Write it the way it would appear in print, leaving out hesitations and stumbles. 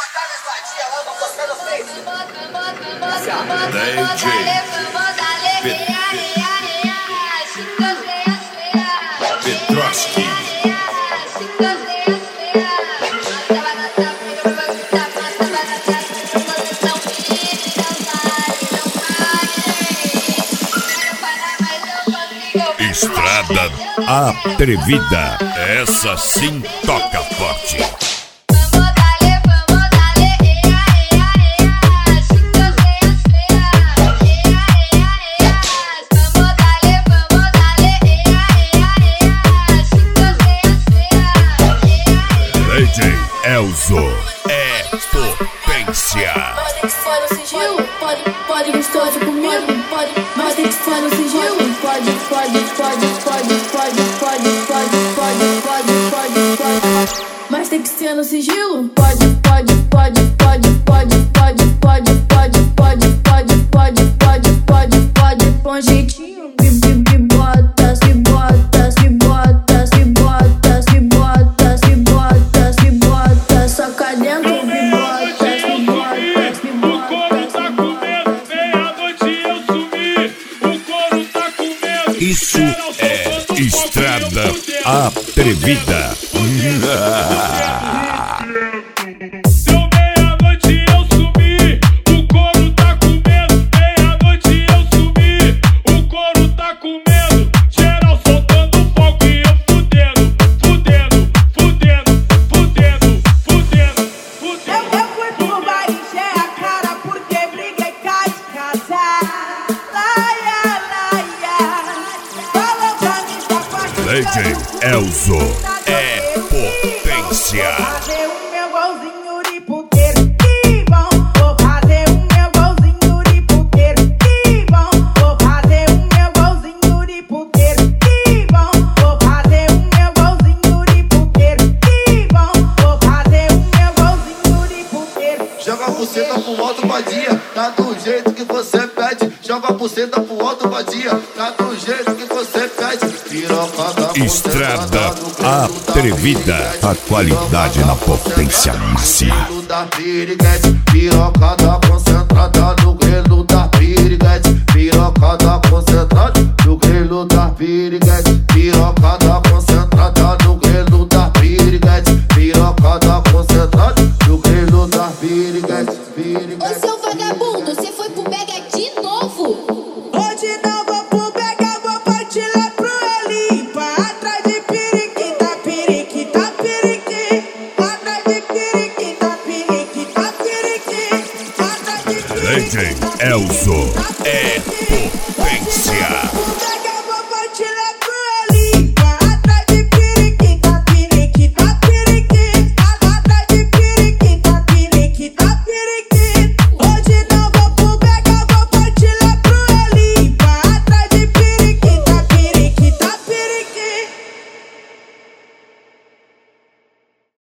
Petroski. Estrada Atrevida, essa sim toca forte. DJ Elzo é potência. Pode que for no sigilo, pode que estou comigo, mas tem que for no sigilo. Mas tem que ser no sigilo. Pode, com jeitinho. Se bota, soca dentro. Isso é Estrada Atrevida. Deu meia-noite eu subi, o couro tá com medo. Meia-noite eu subi, o couro tá com medo. Geral soltando fogo e eu fudendo. Eu fui pro bar encher a cara porque briguei cá de casa. Falou pra mim só DJ Elzo é potência. fazer o meu golzinho de puteiro. Que bom, vou fazer o meu golzinho de puteiro. Que bom, vou fazer o meu golzinho de puteiro. Que bom, vou fazer o meu golzinho de puteiro. Que bom, vou fazer o meu golzinho de puteiro. Joga a buceta pro alto, vadia, tá do jeito que você pede. Joga a buceta pro alto, vadia, tá do jeito que você pede. Piroca da Estrada Atrevida, a qualidade na potência máxima. da piriguete, piroca da concentrada no grelo da piriguete. Piroca da concentrada no grelo da piriguete. Piroca da concentrada no grelo da piriguete. Piroca da concentrada no grelo da piriguete. Ô seu vagabundo, você foi pro Mega de novo? Hoje não vou pro Mega, vou partir lá pro Elipa. Atrás de periquita, periquita, periqui. Atrás de periquita, periquita, periqui. Atrás de DJ Elzo é